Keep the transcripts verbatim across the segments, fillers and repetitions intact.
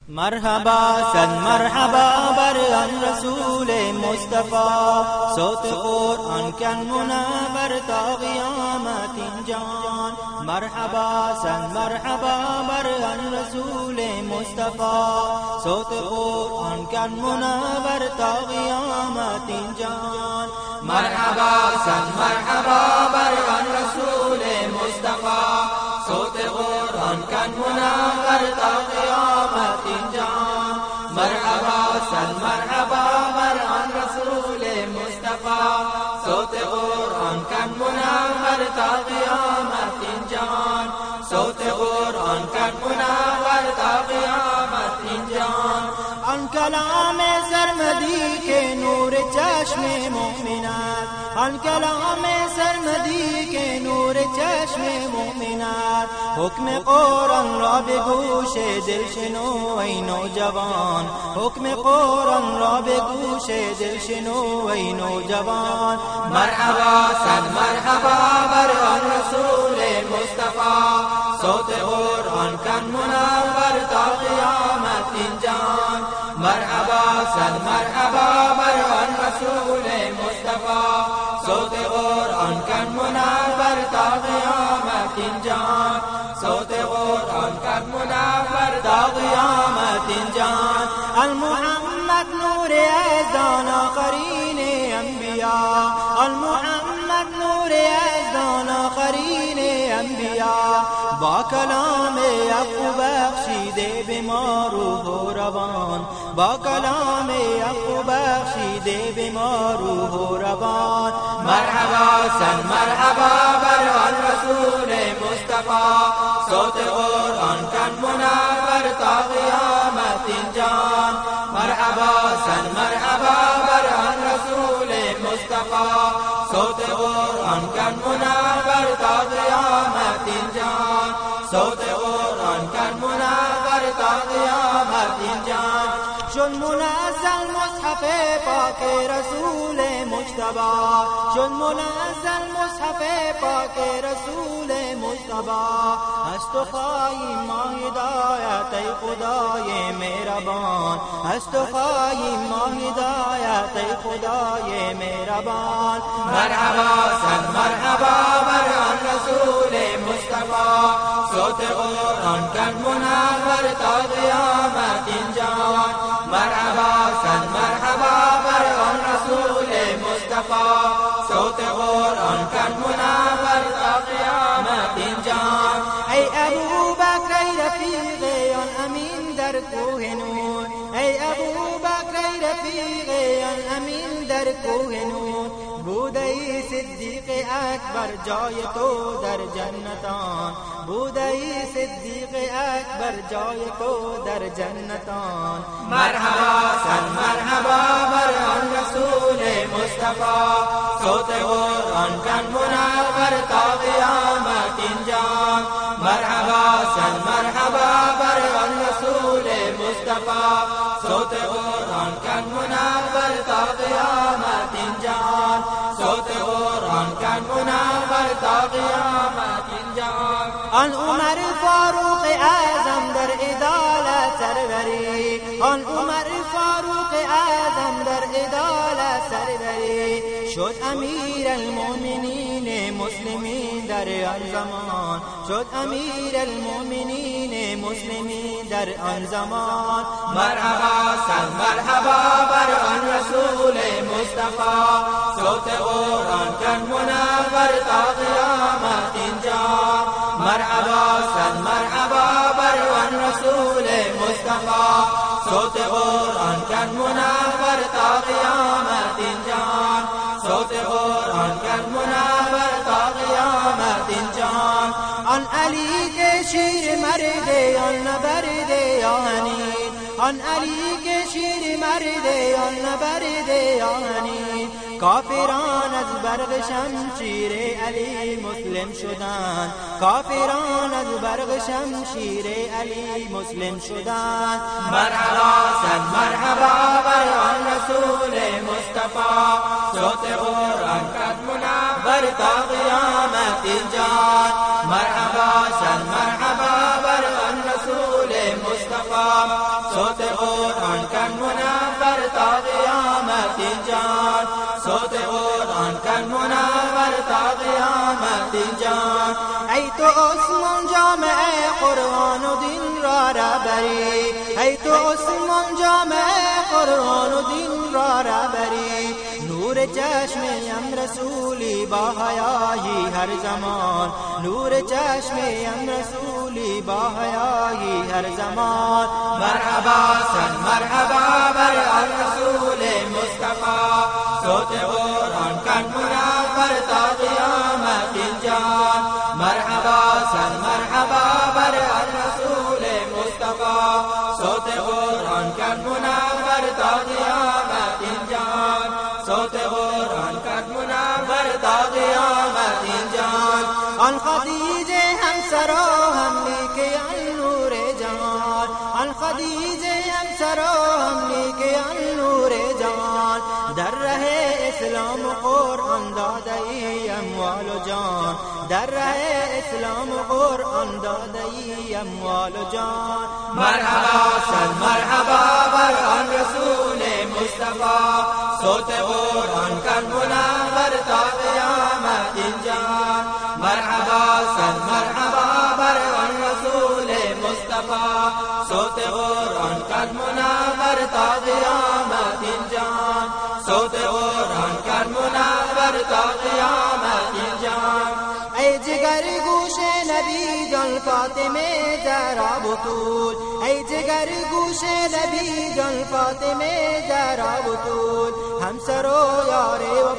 مرحبا صد مرحبا بر آن رسول مصطفی، صوت قرآن کن منور تا قیامت جان. مرحبا صد مرحبا بر آن رسول مصطفی، صوت قرآن کن منور تا قیامت جان. مرحبا صد مرحبا بر آن رسول مصطفی، صوت قرآن کن منور تا قیامت جان. مرحبا صد مرحبا بر آن رسول مصطفی، صوت قرآن کن منور تا قیامت جان. صوت قرآن کن منور تا قیامت جان. آن کلام سرمدی کے نور چشم مومنات، آن کلام سرمدی کے نور چشم مومنات، حکم قرآن را به گوش دل شنو ای نوجوان، حکم قرآن را به گوش دل شنو ای نوجوان. مرحبا صد مرحبا بر آن رسول مصطفی، صوت قرآن کن منور تا قیامت جان. مرحبا صد مرحبا بر آن رسول مصطفی، صوت قرآن کن منور تا قیامت جان. صوت قرآن کن منور تا قیامت جان. المحمد نور یزدان آخرین انبیاء، المحمد نور یزدان آخرین انبیاء، با کلام حق بخشیده به ما روح و روان، با کلام حق بخشیده به ما روح و روان. مرحبا صد مرحبا بر آن رسول مصطفی، صوت قرآن کن منور تا قیامت جان. مرحبا صد مرحبا بر آن رسول مصطفی، صوت قرآن کن منور تا قیامت جان. صوت قرآن کن منور تا قیامت جان. شد منزل مصحف پاک رسول مجتبی، شد منزل مصحف پاک رسول مجتبی، هست و خواهیم ما هدایت ای خدای مهربان، هست و خواهیم ما هدایت ای خدای مهربان. مرحبا صد مرحبا بر آن رسول مصطفی، صوت قرآن کن منور تا قیامت جان. مرحبا صد مرحبا بر آن رسول مصطفی، صوت قرآن کن منور تا قیامت جان. ای ابو بکر ای رفیق آن امین در کوه نور، ای ابو بکر ای رفیق آن امین در کوه نور، بوده ای صدیق اکبر جای تو در جنتان، بوده ای صدیق اکبر جای تو در جنتان. مرحبا صد مرحبا بر آن رسول مصطفی، صوت قرآن کن منور تا قیامت جان. مرحبا صد مرحبا بر آن رسول مصطفی، صوت قرآن کن منور تا قیامت جان. صوت قرآن کن منور تا قیامت جان. آن عمر فاروق اعظم در عدالت سروری، آن عمر فاروق اعظم در عدالت سروری، شد امیر المؤمنین مسلمین در آن زمان، شد امیر المؤمنین مسلمین در آن زمان. مرحبا صد مرحبا بر آن رسول مصطفی، صوت قرآن کن منور تا قیامت جان. مرحبا صد مرحبا بر آن رسول مصطفی، صوت قرآن کن منور تا قیامت جان. صوت قرآن کن منور تا قیامت جان. آن علی کے شیر مرد آن نبرد آهنی، آن علی کے شیر مرد آن نبرد آهنی، کافران از برق شمشیر علی مسلم شدند، کافران از برق شمشیر علی مسلم شدند. مرحبا صد مرحبا بر آن رسول مصطفی، صوت قرآن کن منور تا قیامت جان. مرحبا صد مرحبا بر آن رسول مصطفی، صوت قرآن کن منور تا قیامت جان صوت قرآن کن منور تا قیامت جان ای تو عثمان جامع قرآن و دین را رهبری ای تو عثمان جامع قرآن و دین را رهبری نور چشمیم رسولی با حیایی هر زمان نور چشمیم رسولی با حیایی هر زمان مرحبا سن مرحبا بر رسول مصطفی صوت قرآن کن منور تا قیامت جان مرحبا سن مرحبا بر رسول مصطفی صوت قرآن کن منور تا قیامت جان صوت قرآن کن منور تا قیامت جان آن خدیجه همسرا هم نیک آن نور جان آن خدیجه همسرا هم نیک آن نور جان در ره اسلام و قرآن داده ای اموال و جان در ره اسلام و قرآن داده ای اموال و جان مرحبا سن مرحبا بر آن رسول مصطفی صوت قرآن کن منور تا قیامت جان مرحبا سن مرحبا بر آن رسول مصطفی صوت قرآن کن منور تا قیامت جان صوت قرآن کن منور تا قیامت جان ای جگر گوش نبی جان فاطمه زهرا بطول ای جگر گوش نبی جان فاطمه زهرا بطول همسر و یار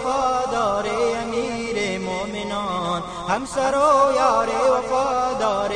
وفادار امیر مومنان همسر و یار وفادار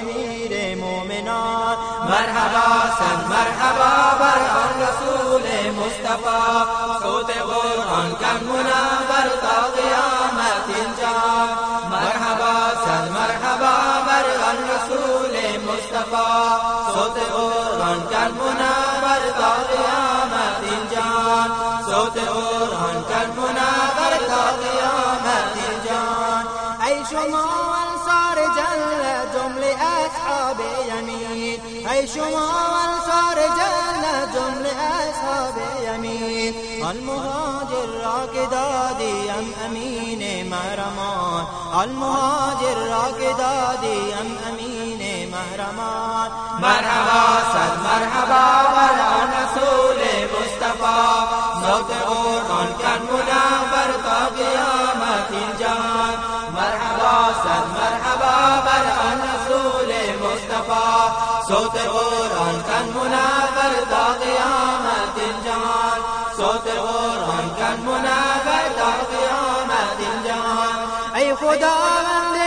امیر مومنان مرحبا سن مرحبا بر آن رسول مصطفی صوت قرآن کن منور تا قیامت جان مرحبا سن مرحبا بر آن رسول مصطفی صوت قرآن کن منور تا قیامت جان صوت قرآن کن منور تا قیامت جان ای شما انصار جنت جمله اصحاب یمین ای شما انصار جنت جمله اصحاب یمین آن مهاجر را که دادی ام امین محرمان آن مهاجر را که دادی ام امین محرمان مرحبا سن مرحبا بر آن رسول مصطفی صوت قرآن کن منور تا قیامت جان مرحبا سن مرحبا بر آن رسول مصطفی صوت قرآن کن منور تا قیامت جان صوت قرآن کن منور تا قیامت جان ای خداوند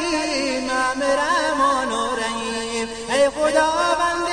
کریم امر امان و رحیم ای خداوند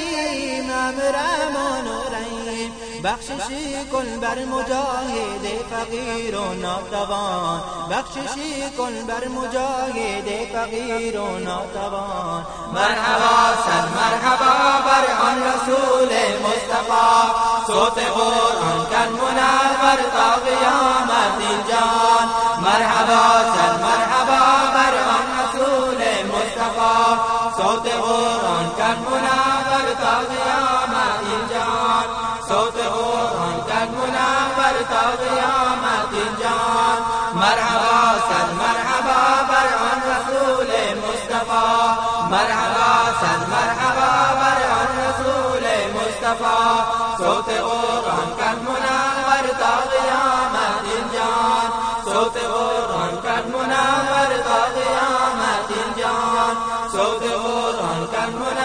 کریم امر امان و رحیم بخششی کن بر مجاهد فقیر و ناتوان بخششی کن بر مجاهد فقیر و ناتوان مرحبا سن مرحبا بر آن رسول مصطفی صوت قرآن کن منور تا قیامت جان مرحبا سن مرحبا بر آن رسول مصطفی صوت قرآن کن منور تا قیامت جان صوت قرآن کن منور تا قیامت جان مرحبا سن مرحبا بر آن رسول مصطفی مرحبا سن مرحبا بر آن رسول مصطفی صوت قرآن کن منور تا قیامت جان صوت قرآن کن منور تا قیامت جان صوت قرآن کن منور